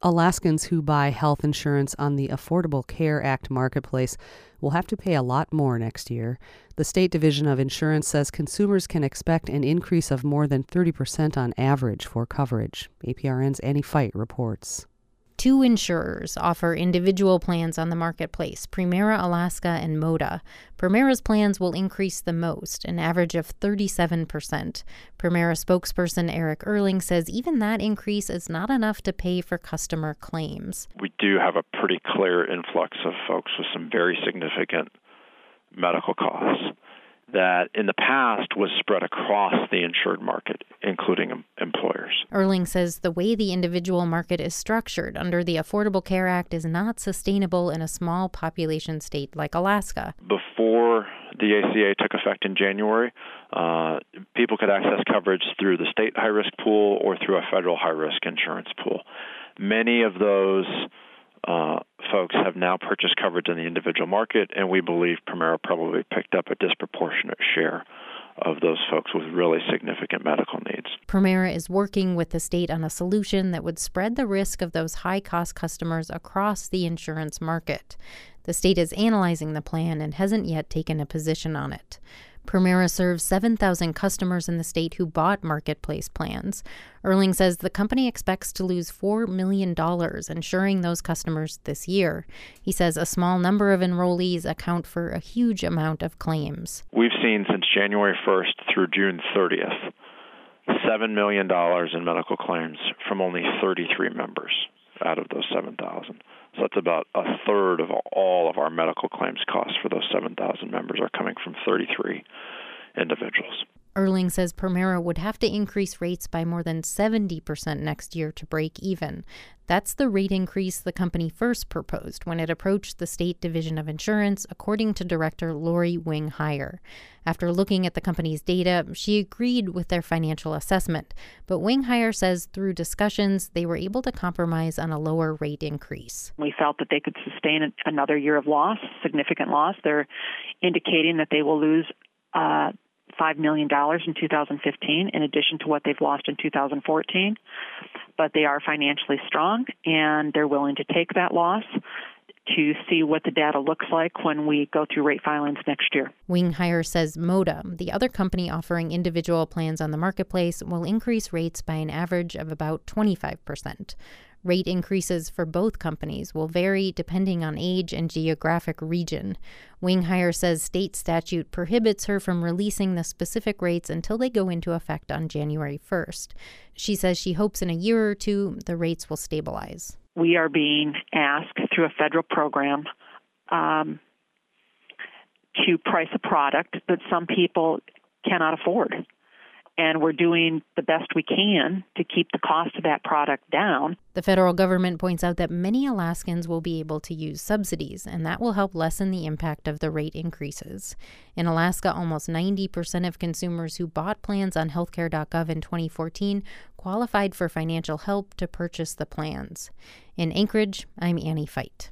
Alaskans who buy health insurance on the Affordable Care Act marketplace will have to pay a lot more next year. The State Division of Insurance says consumers can expect an increase of more than 30% on average for coverage. APRN's Annie Fight reports. Two insurers offer individual plans on the marketplace, Premera Alaska and Moda. Premera's plans will increase the most, an average of 37%. Premera spokesperson Eric Erling says even that increase is not enough to pay for customer claims. We do have a pretty clear influx of folks with some very significant medical costs that in the past was spread across the insured market, including employers. Erling says the way the individual market is structured under the Affordable Care Act is not sustainable in a small population state like Alaska. Before the ACA took effect in January, people could access coverage through the state high-risk pool or through a federal high-risk insurance pool. Many of those folks have now purchased coverage in the individual market, and we believe Premera probably picked up a disproportionate share of those folks with really significant medical needs. Premera is working with the state on a solution that would spread the risk of those high-cost customers across the insurance market. The state is analyzing the plan and hasn't yet taken a position on it. Premera serves 7,000 customers in the state who bought marketplace plans. Erling says the company expects to lose $4 million insuring those customers this year. He says a small number of enrollees account for a huge amount of claims. We've seen since January 1st through June 30th, $7 million in medical claims from only 33 members out of those 7,000. So that's about a third of all of our medical claims costs for those 7,000 members are coming from 33 individuals. Erling says Premera would have to increase rates by more than 70% next year to break even. That's the rate increase the company first proposed when it approached the State Division of Insurance, according to Director Lori Wing-Hire. After looking at the company's data, she agreed with their financial assessment. But Wing-Hire says through discussions, they were able to compromise on a lower rate increase. We felt that they could sustain another year of loss, significant loss. They're indicating that they will lose $5 million in 2015, in addition to what they've lost in 2014. But they are financially strong, and they're willing to take that loss to see what the data looks like when we go through rate filings next year. Wing-Hire says Moda, the other company offering individual plans on the marketplace, will increase rates by an average of about 25%. Rate increases for both companies will vary depending on age and geographic region. Wing-Hire says state statute prohibits her from releasing the specific rates until they go into effect on January 1st. She says she hopes in a year or two the rates will stabilize. We are being asked through a federal program to price a product that some people cannot afford. And we're doing the best we can to keep the cost of that product down. The federal government points out that many Alaskans will be able to use subsidies, and that will help lessen the impact of the rate increases. In Alaska, almost 90% of consumers who bought plans on healthcare.gov in 2014 qualified for financial help to purchase the plans. In Anchorage, I'm Annie Fight.